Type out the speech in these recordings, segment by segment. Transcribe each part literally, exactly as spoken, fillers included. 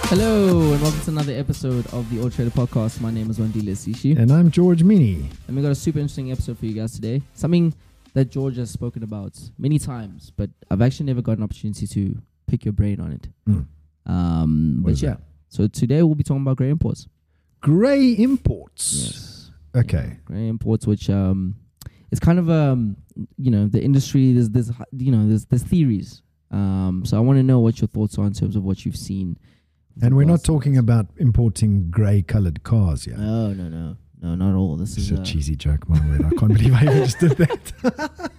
Hello and welcome to another episode of the Auto Trader Podcast. My name is Wandile Sishi. And I'm George Mini. And we got a super interesting episode for you guys today. Something that George has spoken about many times, but I've actually never got an opportunity to pick your brain on it. Mm. Um, but yeah, that? so today we'll be talking about grey imports. Grey imports? Yes. Okay. Yeah, grey imports, which um, it's kind of, um, you know, the industry, there's, there's you know, there's, there's theories. Um, so I want to know what your thoughts are in terms of what you've seen. And we're not talking about importing grey-coloured cars, yeah? No, no, no. No, not all. This it's is a uh, cheesy joke, my word. I can't believe I even just did that.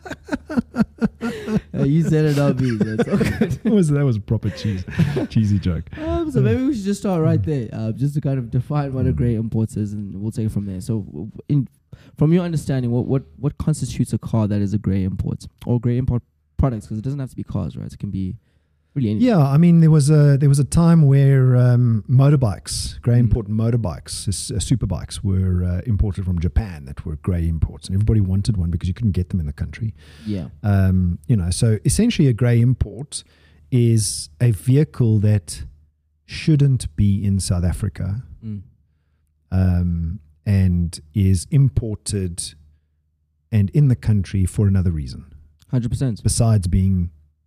uh, you said it, not me. That's all good. that, was, that was a proper cheese, cheesy joke. Um, so maybe we should just start right there, uh, just to kind of define what a grey import is, and we'll take it from there. So, in, from your understanding, what, what, what constitutes a car that is a grey import or grey import products? Because it doesn't have to be cars, right? It can be really anything. Yeah, I mean, there was a there was a time where um, motorbikes, grey import mm. motorbikes, uh, super bikes, were uh, imported from Japan that were grey imports, and everybody wanted one because you couldn't get them in the country. Yeah, um, you know, so essentially, a grey import is a vehicle that shouldn't be in South Africa, mm. um, and is imported and in the country for another reason. one hundred percent. Besides being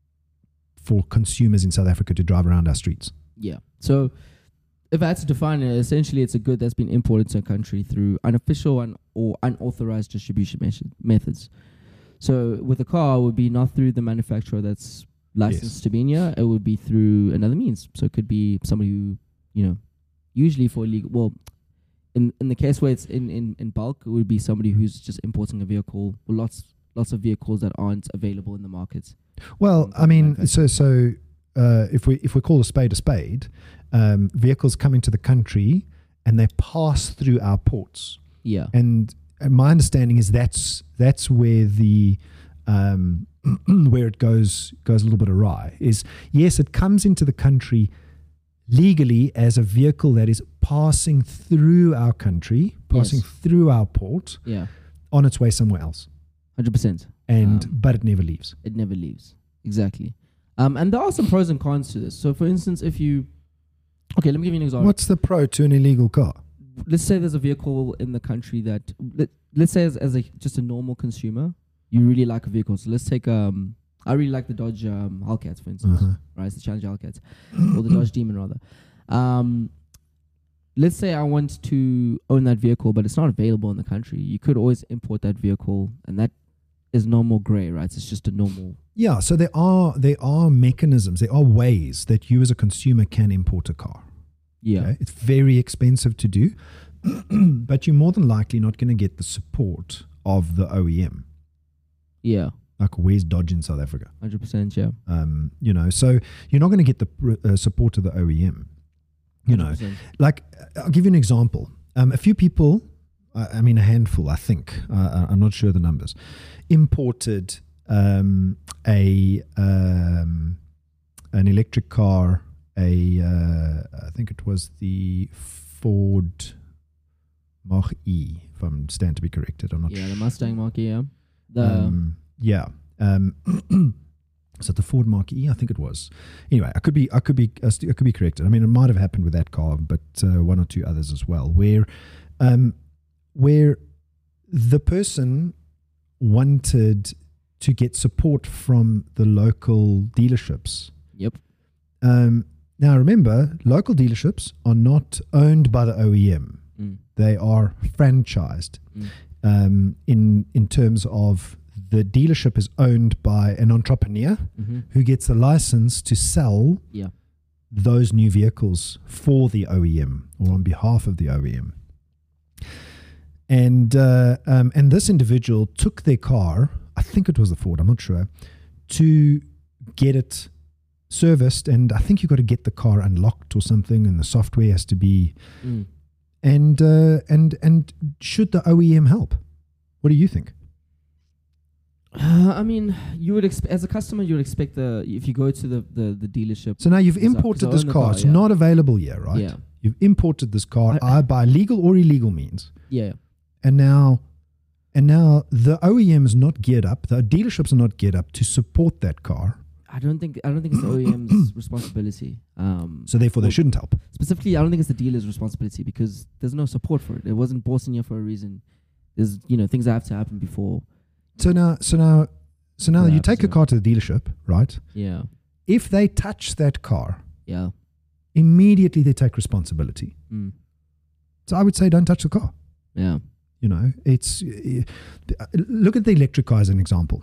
for consumers in South Africa to drive around our streets. Yeah. So if I had to define it, essentially it's a good that's been imported to a country through unofficial and or unauthorized distribution methods. So with a car, it would be not through the manufacturer that's licensed yes. to be in here. It would be through another means. So it could be somebody who, you know, usually for illegal, well, in, in the case where it's in, in, in bulk, it would be somebody who's just importing a vehicle, or lots lots of vehicles that aren't available in the market. Well, I mean, so so uh, if we if we call a spade a spade, um, vehicles come into the country and they pass through our ports. Yeah, and, and my understanding is that's that's where the um, where it goes goes a little bit awry. Is yes, it comes into the country legally as a vehicle that is passing through our country, passing yes. through our port. Yeah, on its way somewhere else. one hundred percent. And um, but it never leaves. It never leaves. Exactly. Um, and there are some pros and cons to this. So, for instance, if you... Okay, let me give you an example. What's the pro to an illegal car? Let's say there's a vehicle in the country that... Let, let's say as, as a just a normal consumer, you really like a vehicle. So let's take... um, I really like the Dodge um, Hellcat, for instance. Uh-huh. Right? It's the Challenger Hellcat. Or the Dodge Demon, rather. Um, let's say I want to own that vehicle, but it's not available in the country. You could always import that vehicle, and that is normal grey, right? It's just a normal... Yeah, so there are there are mechanisms, there are ways that you as a consumer can import a car. Yeah. Okay? It's very expensive to do, but you're more than likely not going to get the support of the O E M. Yeah. Like, where's Dodge in South Africa? one hundred percent, yeah. Um, you know, so you're not going to get the uh, support of the O E M. You know, one hundred percent. Like, I'll give you an example. Um, a few people, uh, I mean, a handful, I think, uh, I'm not sure the numbers, imported um, a um, an electric car, a uh, I think it was the Ford Mach-E, if I'm stand to be corrected. I'm not yeah, sure. The Mustang Mach-E, yeah. The um, yeah. Um, is it the Ford Mach-E? I think it was. Anyway, I could be, I could be, I could be corrected. I mean, it might have happened with that car, but uh, one or two others as well, where, um, where the person wanted to get support from the local dealerships. Yep. Um, now, remember, local dealerships are not owned by the O E M. Mm. They are franchised mm. um, in in terms of the dealership is owned by an entrepreneur mm-hmm. who gets a license to sell yeah. those new vehicles for the O E M or on behalf of the O E M. And uh, um, and this individual took their car, I think it was the Ford, I'm not sure, to get it serviced. And I think you got to get the car unlocked or something, and the software has to be. Mm. And uh, and and should the O E M help? What do you think? Uh, I mean, you would expect, as a customer, you would expect the if you go to the the, the dealership. So now you've imported this car. car. It's yeah. not available yet, right? Yeah. You've imported this car I, either by legal or illegal means. Yeah. And now, and now the O E M is not geared up. The dealerships are not geared up to support that car. I don't think I don't think it's the O E M's responsibility. Um, so therefore, they shouldn't help. Specifically, I don't think it's the dealer's responsibility because there's no support for it. It wasn't bought in here for a reason. There's you know things that have to happen before. So now, so now, so now, you take a so. car to the dealership, right? Yeah. If they touch that car, Yeah. immediately they take responsibility. Mm. So I would say, don't touch the car. Yeah. You know, it's uh, look at the electric car as an example.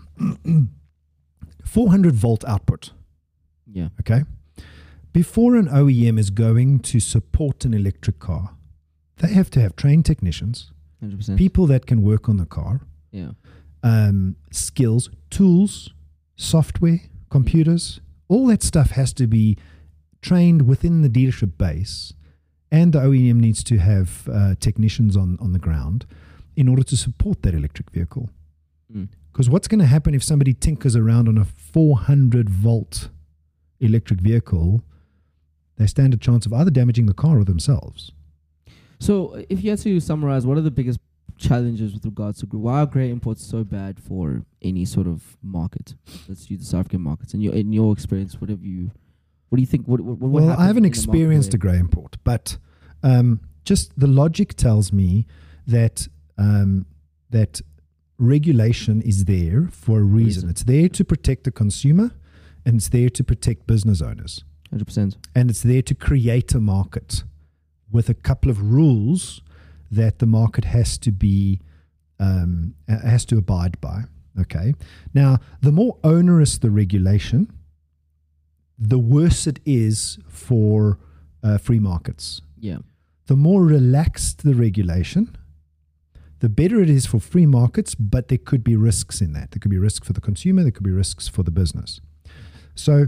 four hundred volt output. Yeah. Okay. Before an O E M is going to support an electric car, they have to have trained technicians, one hundred percent. people that can work on the car, Yeah. um, skills, tools, software, computers. All that stuff has to be trained within the dealership base, and the O E M needs to have uh, technicians on, on the ground in order to support that electric vehicle. Because mm. what's going to happen if somebody tinkers around on a four hundred volt electric vehicle? They stand a chance of either damaging the car or themselves. So, if you had to summarize, what are the biggest challenges with regards to why are grey imports so bad for any sort of market? Let's use the South African markets. In your in your experience, what have you? What do you think? What, what, what well, I haven't experienced a grey import, but um, just the logic tells me that um, that regulation is there for a reason. reason. It's there to protect the consumer, and it's there to protect business owners. one hundred percent. And it's there to create a market with a couple of rules that the market has to be um, has to abide by. Okay. Now, the more onerous the regulation, the worse it is for uh, free markets. Yeah. The more relaxed the regulation, the better it is for free markets, but there could be risks in that. There could be risks for the consumer. There could be risks for the business. So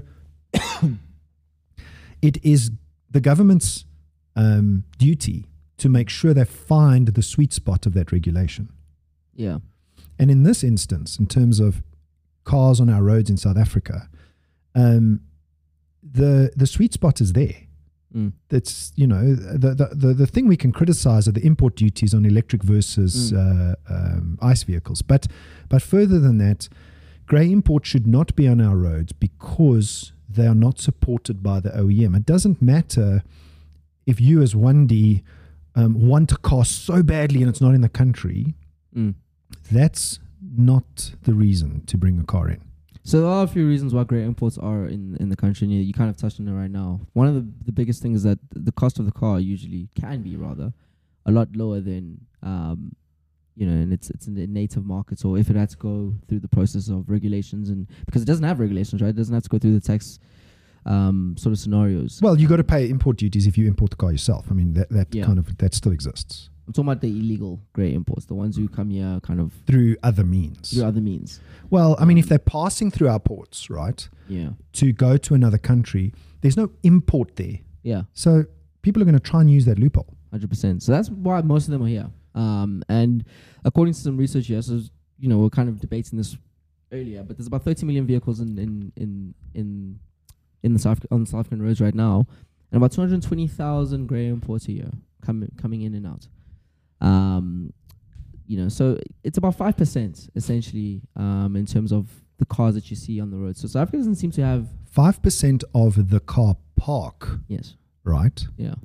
it is the government's um, duty to make sure they find the sweet spot of that regulation. Yeah. And in this instance, in terms of cars on our roads in South Africa, um, the the sweet spot is there. Mm. That's, you know, the, the, the, the thing we can criticize are the import duties on electric versus mm. uh, um, ICE vehicles. But, but further than that, grey import should not be on our roads because they are not supported by the O E M. It doesn't matter if you as one D um, want a car so badly and it's not in the country. Mm. That's not the reason to bring a car in. So there are a few reasons why grey imports are in, in the country, and you, you kind of touched on it right now. One of the, the biggest things is that the cost of the car usually can be rather a lot lower than, um, you know, and it's it's in the native markets, or if it had to go through the process of regulations, and because it doesn't have regulations, right? It doesn't have to go through the tax um, sort of scenarios. Well, you got to pay import duties if you import the car yourself. I mean, that, that Yeah. kind of, that still exists. I'm talking about the illegal grey imports, the ones who come here kind of Through other means. through other means. Well, I mean, if they're passing through our ports, right, Yeah. to go to another country, there's no import there. Yeah. So people are going to try and use that loophole. one hundred percent. So that's why most of them are here. Um, and according to some research here, so, you know, we're kind of debating this earlier, but there's about thirty million vehicles in in in in, in the South on South African roads right now, and about two hundred twenty thousand grey imports a year coming coming in and out. Um, you know, so it's about five percent essentially um, in terms of the cars that you see on the road. So South Africa doesn't seem to have five percent of the car park, yes, right? yeah,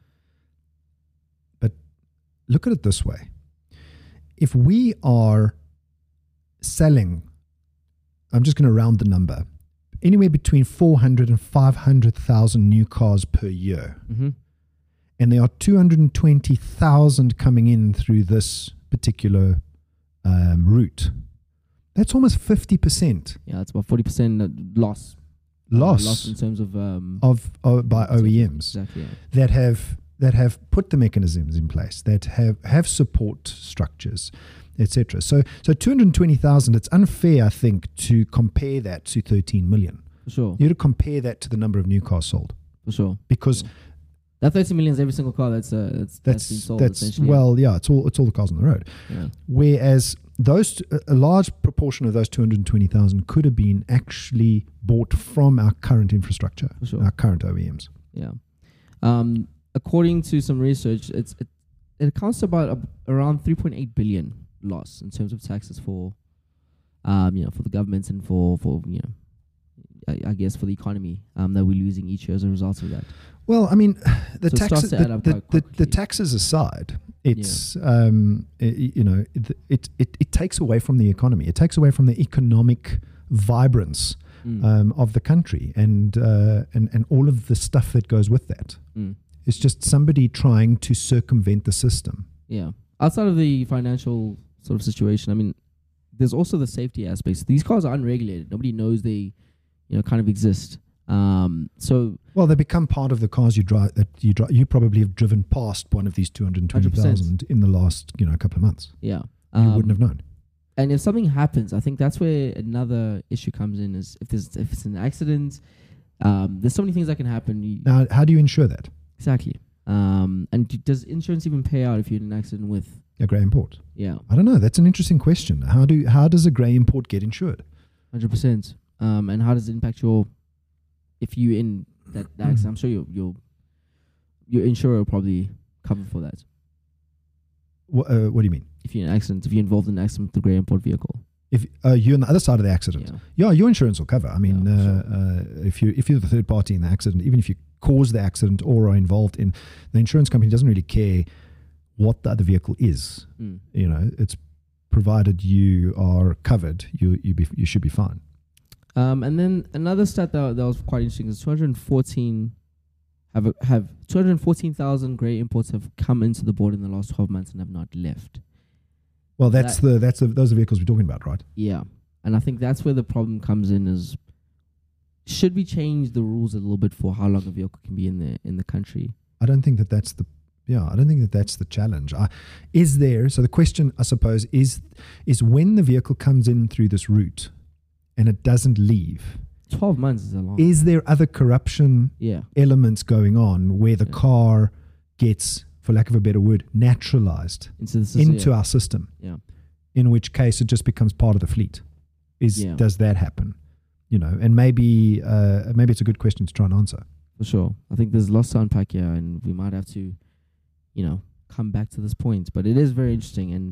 But look at it this way. If we are selling, I'm just going to round the number, anywhere between four hundred and five hundred thousand new cars per year, mm-hmm. and there are two hundred twenty thousand coming in through this particular um, route, that's almost fifty percent yeah, it's about forty percent loss. loss, Uh, loss in terms of um, of, of by O E Ms exactly, yeah. that have that have put the mechanisms in place, that have, have support structures, et cetera. So so two hundred twenty thousand, it's unfair, I think, to compare that to thirteen million. For sure. You have to compare that to the number of new cars sold. For sure. Because yeah. that thirty million is every single car that's uh, that's, that's, that's, been sold. that's essentially. well, yeah, it's all it's all the cars on the road. Yeah. Whereas those a large proportion of those two hundred twenty thousand could have been actually bought from our current infrastructure, For sure. our current O E Ms. Yeah. Um, according to some research, it's it, it accounts to about a, around three point eight billion loss in terms of taxes for, um, you know, for the government and for for you know, I, I guess, for the economy um, that we're losing each year as a result of that. Well, I mean, the So it starts taxes, to add the, up the, quite the, the quickly. taxes aside, it's um, i- you know, it, it it it takes away from the economy. It takes away from the economic vibrance Mm. um, of the country, and uh, and and all of the stuff that goes with that. Mm. It's just somebody trying to circumvent the system. Yeah. Outside of the financial sort of situation, I mean, there's also the safety aspects. These cars are unregulated. Nobody knows they, you know, kind of exist. Um, so Well, they become part of the cars you drive. That you drive. You probably have driven past one of these two hundred twenty thousand in the last, you know, couple of months. yeah, You um, wouldn't have known. And if something happens, I think that's where another issue comes in. Is if there's if it's an accident, um, there's so many things that can happen. You, Now, how do you ensure that? exactly. Um, and d- does insurance even pay out if you're in an accident with? A grey import. Yeah, I don't know. That's an interesting question. How do how does a grey import get insured? hundred percent. Um, and how does it impact your? If you in that, that accident, I'm sure your your your insurer will probably cover for that. What, uh, what do you mean? If you're in an accident, if you're involved in an accident with the grey import vehicle. If uh, you're on the other side of the accident, Yeah. yeah, your insurance will cover. I mean, Yeah, uh, uh, if you if you're the third party in the accident, even if you cause the accident or are involved in, the insurance company doesn't really care what the other vehicle is. Mm. You know, it's provided you are covered, you you be you should be fine. Um, and then another stat that, that was quite interesting is two hundred fourteen have a, have two hundred fourteen thousand grey imports have come into the border in the last twelve months and have not left. Well, that's That- the that's the, those are the vehicles we're talking about, right? Yeah, and I think that's where the problem comes in. Is should we change the rules a little bit for how long a vehicle can be in the in the country? I don't think that that's the yeah. I don't think that that's the challenge. I, is there? So the question, I suppose, is is when the vehicle comes in through this route and it doesn't leave. Twelve months is a long. Is there other corruption yeah, elements going on where the Yeah. car gets, for lack of a better word, naturalized into the system. into yeah. our system? yeah. In which case, it just becomes part of the fleet. Is Yeah. does that happen? You know, and maybe uh, maybe it's a good question to try and answer. For sure. I think there's lots to unpack here, and we might have to, you know, come back to this point. But it is very interesting. And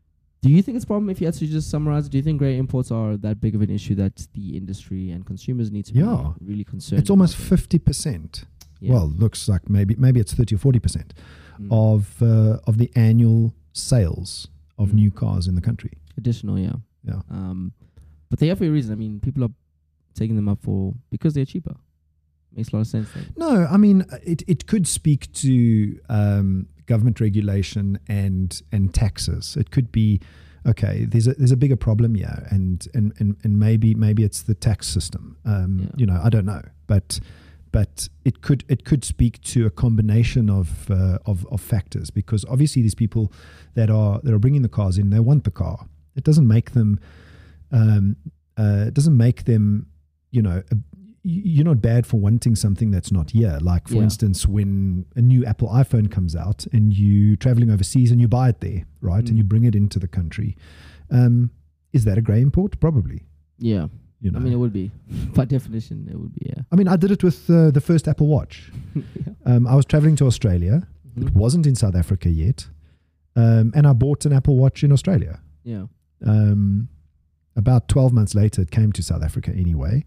do you think it's a problem if you had to just summarize? Do you think grey imports are that big of an issue that the industry and consumers need to Yeah. be really concerned It's almost about it? fifty percent. Yeah. Well, looks like maybe maybe it's thirty or forty percent Mm. of uh, of the annual sales of Mm. new cars in the country. Additional, yeah. Yeah. Um, but they have a reason. I mean, people are taking them up for because they're cheaper. Makes a lot of sense. Then. No, I mean it. It could speak to um, government regulation and and taxes. It could be okay. There's a there's a bigger problem here, and and and, and maybe maybe it's the tax system. Um, Yeah. You know, I don't know, but but it could it could speak to a combination of uh, of of factors, because obviously these people that are that are bringing the cars in, they want the car. It doesn't make them. Um, uh, it doesn't make them. You know. A, you're not bad for wanting something that's not here. Like, for Yeah. instance, when a new Apple iPhone comes out and you're traveling overseas and you buy it there, right? Mm. And you bring it into the country. Um, is that a grey import? Probably. Yeah. You know, I mean, it would be. By definition, it would be, yeah. I mean, I did it with uh, the first Apple Watch. yeah. Um, I was traveling to Australia. Mhm. It wasn't in South Africa yet. Um, and I bought an Apple Watch in Australia. Yeah. Um, about twelve months later, it came to South Africa anyway.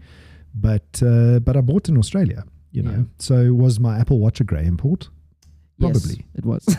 But uh, but I bought in Australia, you know. Yeah. So was my Apple Watch a grey import? Probably. Yes, it was.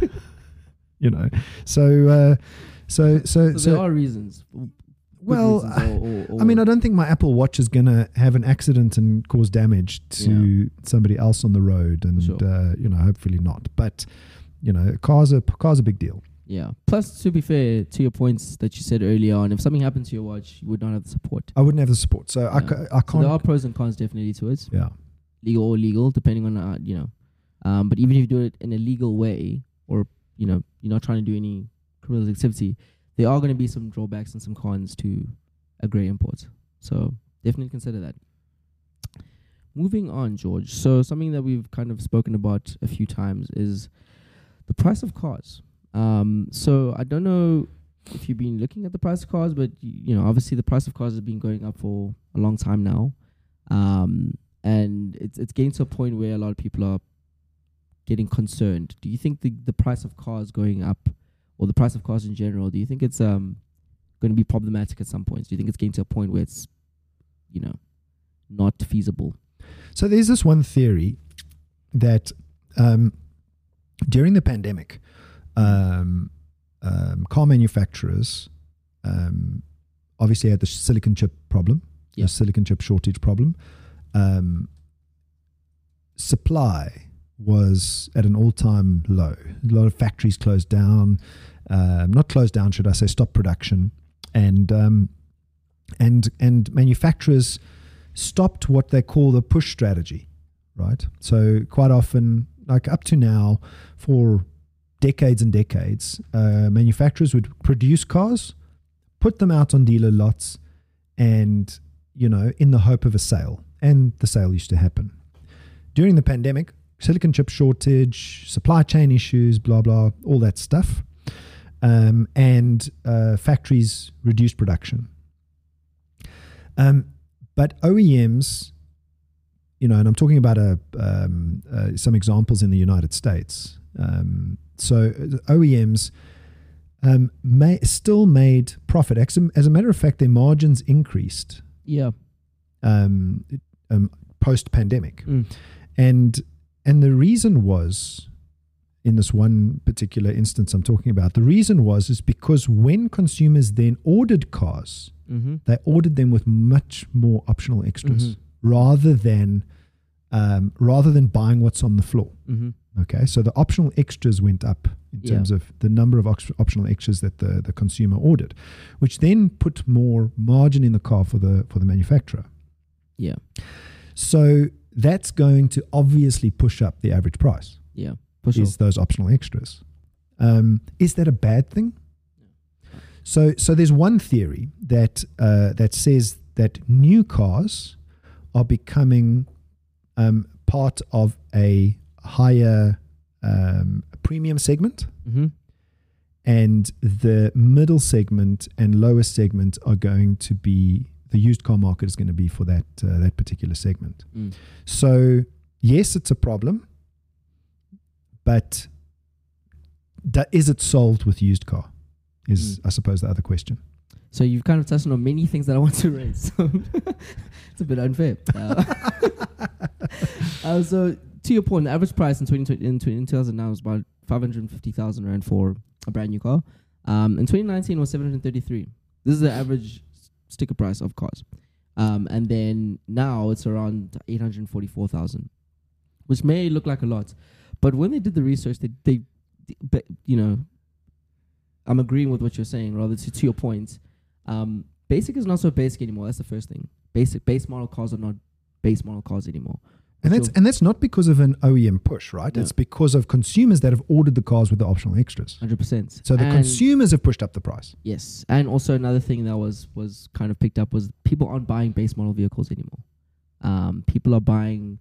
You know. So uh, so so so, so, there are reasons. Good well, reasons or, or, or I mean, I don't think my Apple Watch is going to have an accident and cause damage to somebody else on the road, and Sure. uh, you know, hopefully not. But you know, cars are cars a big deal. yeah. Plus, to be fair, to your points that you said earlier on, if something happened to your watch, you would not have the support. I wouldn't have the support, so I, Yeah. ca- I So can't. there are pros and cons definitely to it, yeah, legal or illegal, depending on uh, you know. Um, but even if you do it in a legal way, or you know, you're not trying to do any criminal activity, there are going to be some drawbacks and some cons to a grey import. So definitely consider that. Moving on, George. So something that we've kind of spoken about a few times is the price of cars. Um, so I don't know if you've been looking at the price of cars, but y- you know, obviously the price of cars has been going up for a long time now, um, and it's it's getting to a point where a lot of people are getting concerned. Do you think the the price of cars going up, or the price of cars in general, do you think it's um going to be problematic at some points? Do you think it's getting to a point where it's, you know, not feasible. So there's this one theory that um, during the pandemic, um, um, car manufacturers um, obviously had the silicon chip problem, yeah. the silicon chip shortage problem. Um, supply was at an all-time low. A lot of factories closed down, um, not closed down, should I say, stopped production, and um, and and manufacturers stopped what they call the push strategy, right? So quite often, like up to now, for decades and decades, uh, manufacturers would produce cars, put them out on dealer lots, and, you know, in the hope of a sale. And the sale used to happen. During the pandemic, silicon chip shortage, supply chain issues, blah, blah, all that stuff. Um, and uh, factories reduced production. Um, but O E Ms, you know, and I'm talking about a, um, uh, some examples in the United States. Um, so O E Ms um, may, still made profit. As a matter of fact, their margins increased. Yeah. Um, um, post-pandemic. Mm. And and the reason was, in this one particular instance I'm talking about, the reason was is because when consumers then ordered cars, mm-hmm. they ordered them with much more optional extras mm-hmm. rather than um, rather than buying what's on the floor. Mm-hmm. Okay, so the optional extras went up in Yeah. terms of the number of op- optional extras that the, the consumer ordered, which then put more margin in the car for the for the manufacturer. Yeah. So that's going to obviously push up the average price. Yeah. For sure. Is those optional extras. Um, is that a bad thing? So, so there's one theory that uh, that says that new cars are becoming um, part of a higher um, premium segment, mm-hmm. and the middle segment and lower segment are going to be, the used car market is going to be for that uh, that particular segment. Mm. So yes, it's a problem, but da- is it solved with used car? Is Mm. I suppose the other question. So you've kind of touched on many things that I want to raise. So it's a bit unfair. Uh, uh, so to your point, the average price in twenty twenty in two thousand nine was about five hundred fifty thousand rand for a brand new car. Um, in twenty nineteen, it was seven hundred thirty-three. This is the average sticker price of cars. Um, and then now it's around eight hundred forty-four thousand, which may look like a lot. But when they did the research, they, they, they you know, I'm agreeing with what you're saying, rather to, to your point. Um, basic is not so basic anymore. That's the first thing. Basic base model cars are not base model cars anymore. And that's and that's not because of an O E M push, right? No. It's because of consumers that have ordered the cars with the optional extras. one hundred percent. So the And consumers have pushed up the price. yes. And also another thing that was, was kind of picked up was people aren't buying base model vehicles anymore. Um, people are buying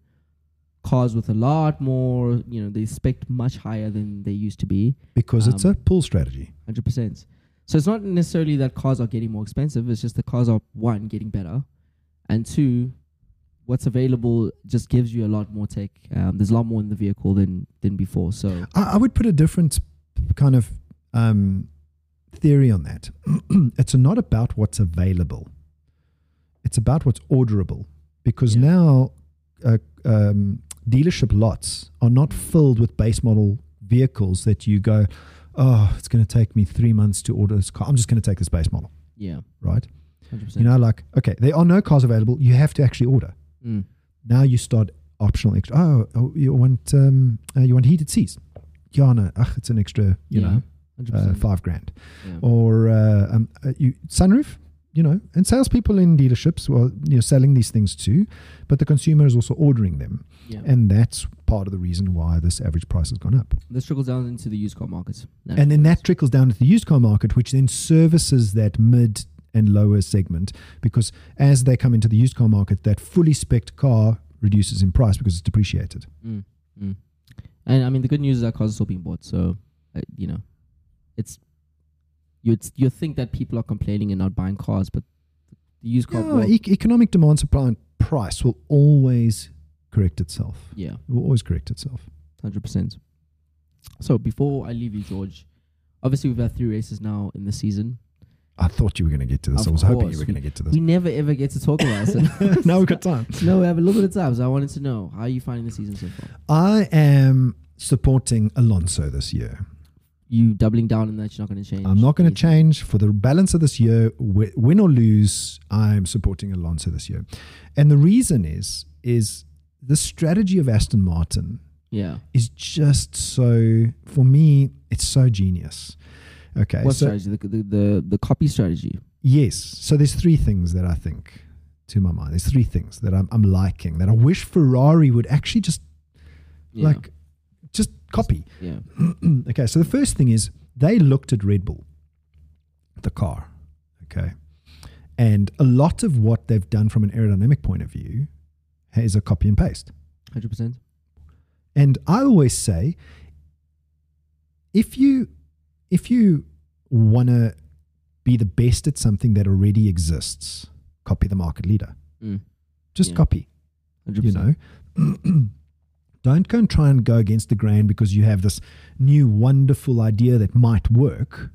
cars with a lot more, you know, they expect much higher than they used to be. Because it's Um, a pull strategy. one hundred percent. So it's not necessarily that cars are getting more expensive. It's just the cars are, one, getting better. And two, what's available just gives you a lot more tech. Um, there's a lot more in the vehicle than, than before. So I, I would put a different kind of um, theory on that. It's not about what's available. It's about what's orderable. Because Yeah. now uh, um, dealership lots are not filled with base model vehicles that you go, oh, it's going to take me three months to order this car. I'm just going to take this base model, yeah, right? one hundred percent. You know, like, okay, there are no cars available. You have to actually order. Mm. Now you start optional extra. Oh, oh you want um, uh, you want heated seats? Yeah, no, ugh, it's an extra, you Yeah, know, one hundred uh, percent. five grand. Yeah. Or uh, um, uh, you sunroof, you know, and salespeople in dealerships, well, you know, selling these things too, but the consumer is also ordering them, Yeah. and that's part of the reason why this average price has gone up. This trickles down into the used car market. And then that trickles down to the used car market, which then services that mid and lower segment, because as they come into the used car market, that fully spec'd car reduces in price because it's depreciated. Mm, mm. And I mean, the good news is that cars are still being bought. So, uh, you know, it's you'd you think that people are complaining and not buying cars, but the used car. Yeah, world, e- economic demand, supply, and price will always correct itself. yeah, It will always correct itself. one hundred percent. So before I leave you, George, obviously we've had three races now in the season. I thought you were going to get to this. Of I was hoping course. you were going to get to this. We never ever get to talk about it. Now we've got time. No, we have a little bit of time. So I wanted to know, how are you finding the season so far? I am supporting Alonso this year. You doubling down on that? You're not going to change? I'm not going to anything? change. For the balance of this year, wi- win or lose, I'm supporting Alonso this year. And the reason is, is the strategy of Aston Martin Yeah. is just so, for me, it's so genius. Okay. What so strategy? The, the, the, the copy strategy? Yes. So there's three things that I think, to my mind, there's three things that I'm, I'm liking, that I wish Ferrari would actually just, Yeah. like, just copy. Yeah. Okay, so the first thing is they looked at Red Bull, the car, okay, and a lot of what they've done from an aerodynamic point of view is a copy and paste. one hundred percent. And I always say, if you if you want to be the best at something that already exists, copy the market leader. Mm. Just Yeah. copy. one hundred percent. You know. Don't go and try and go against the grain because you have this new wonderful idea that might work.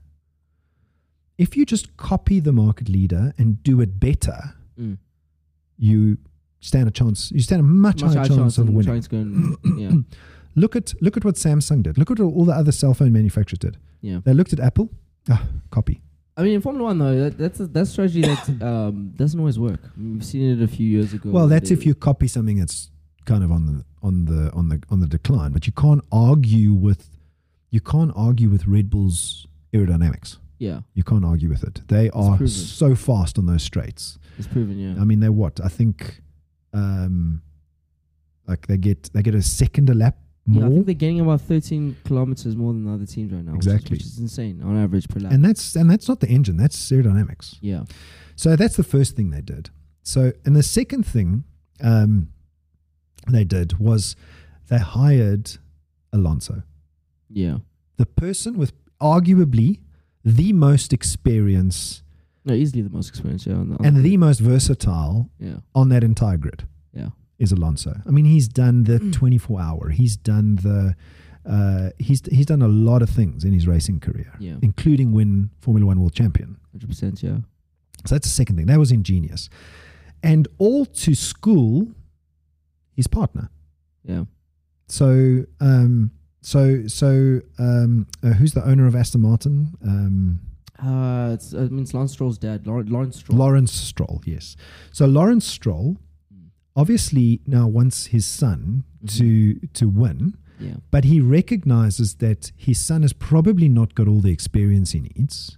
If you just copy the market leader and do it better, Mm. you stand a chance. You stand a much, Much higher chance, of than winning. trying to go and, yeah. Look at look at what Samsung did. Look at what all the other cell phone manufacturers did. Yeah. They looked at Apple. Ah, copy. I mean, in Formula One though, that, that's a, that's strategy that um, doesn't always work. I mean, we've seen it a few years ago. Well, that's They- if you copy something that's kind of on the on the on the on the decline. But you can't argue with you can't argue with Red Bull's aerodynamics. Yeah, You can't argue with it. They are proven. so fast on those straights. it's proven. Yeah. I mean, they're what? I think, um, like they get they get a second a lap more, Yeah, I think they're getting about thirteen kilometers more than the other teams right now. which is- Exactly. which is, insane on average per lap. and that's and that's not the engine. That's aerodynamics. yeah. So that's the first thing they did. So, and the second thing um, they did was they hired Alonso, Yeah. the person with arguably the most experience No, easily the most experienced. Yeah. On the, on and the most versatile yeah. on that entire grid Yeah. is Alonso. I mean, he's done the twenty-four hour. He's done the uh, he's he's done a lot of things in his racing career, Yeah. including win Formula One world champion. one hundred percent. Yeah. So that's the second thing. That was ingenious. And all to school his partner. Yeah. So, um, so, so, um, uh, who's the owner of Aston Martin? Um, Uh, it's, I mean, it's Lance Stroll's dad, Lawrence, Lawrence Stroll. Lawrence Stroll, yes. So Lawrence Stroll obviously now wants his son Mhm. to to win, Yeah. but he recognizes that his son has probably not got all the experience he needs.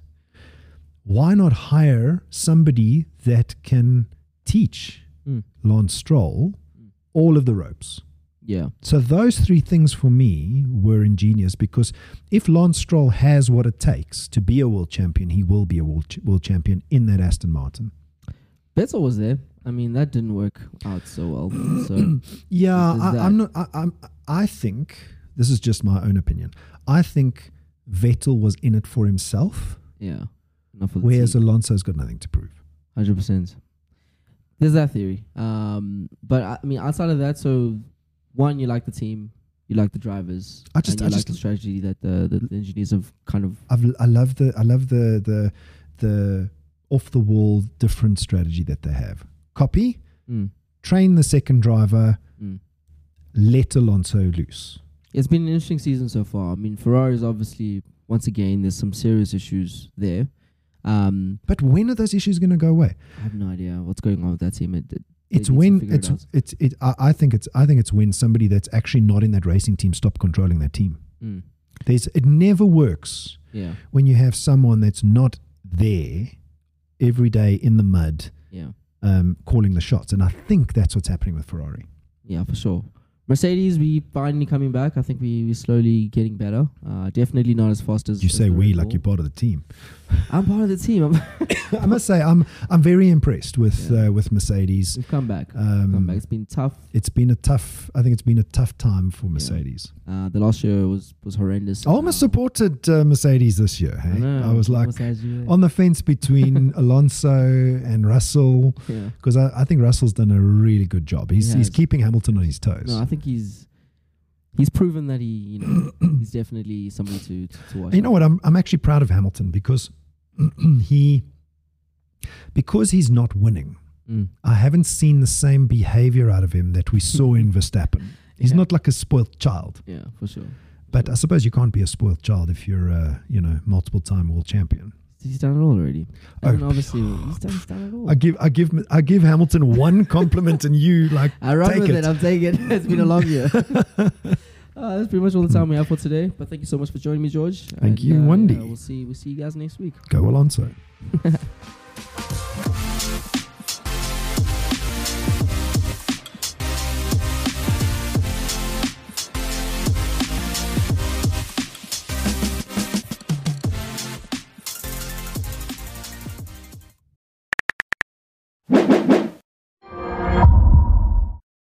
Why not hire somebody that can teach Mm. Lance Stroll all of the ropes? Yeah. So those three things for me were ingenious, because if Lance Stroll has what it takes to be a world champion, he will be a world, ch- world champion in that Aston Martin. Vettel was there. I mean, that didn't work out so well. So Yeah, Is I, that- I'm not. I, I'm. I think this is just my own opinion. I think Vettel was in it for himself, yeah, enough of the whereas team. Alonso's got nothing to prove. Hundred percent. There's that theory. Um, but I, I mean, outside of that, so one, you like the team, you like the drivers, I just- and you I like just- the strategy that the, the, the engineers have kind of. I've, I love the. I love the the the off the wall different strategy that they have. Copy, Mm, train the second driver, mm. let Alonso loose. It's been an interesting season so far. I mean, Ferrari's obviously, once again, there's some serious issues there. Um, But when are those issues going to go away? I have no idea what's going on with that team. It, it, they It's need to when figure it it's out. it's it. I, I think it's I think it's when somebody that's actually not in that racing team stop controlling that team. Mm, There's it never works yeah, when you have someone that's not there every day in the mud, yeah, um, calling the shots. And I think that's what's happening with Ferrari. yeah, for sure. Mercedes, we finally coming back. I think we we slowly getting better. Uh, definitely not as fast as You as say the we Red like Bull. you're part of the team. I'm part of the team. I'm I must say I'm I'm very impressed with Yeah. uh, with Mercedes. We've come back. Um, come back. It's been tough. It's been a tough. I think it's been a tough time for Mercedes. Uh, the last year was was horrendous. I almost Uh, supported uh, Mercedes this year. Hey, I, know, I was like almost had you there. on the fence between Alonso and Russell, yeah. because I, I think Russell's done a really good job. He's He he's has. keeping Hamilton on his toes. No, I think he's he's proven that he, you know, he's definitely somebody to to, to watch. You know out what? I'm I'm actually proud of Hamilton because he because he's not winning. Mm. I haven't seen the same behavior out of him that we saw in Verstappen. He's Yeah. not like a spoiled child. Yeah, for sure. But I suppose you can't be a spoiled child if you're a, you know, multiple time world champion. He's done it all already. Oh, And obviously, he's done, he's done it all. I give I give I give Hamilton one compliment and you like I run take with it. it. I'm taking it. It's been a long year. uh, that's pretty much all the time we have for today. But thank you so much for joining me, George. Thank And, you, uh, Wendy. yeah, we'll see. We'll see you guys next week. Go Alonso.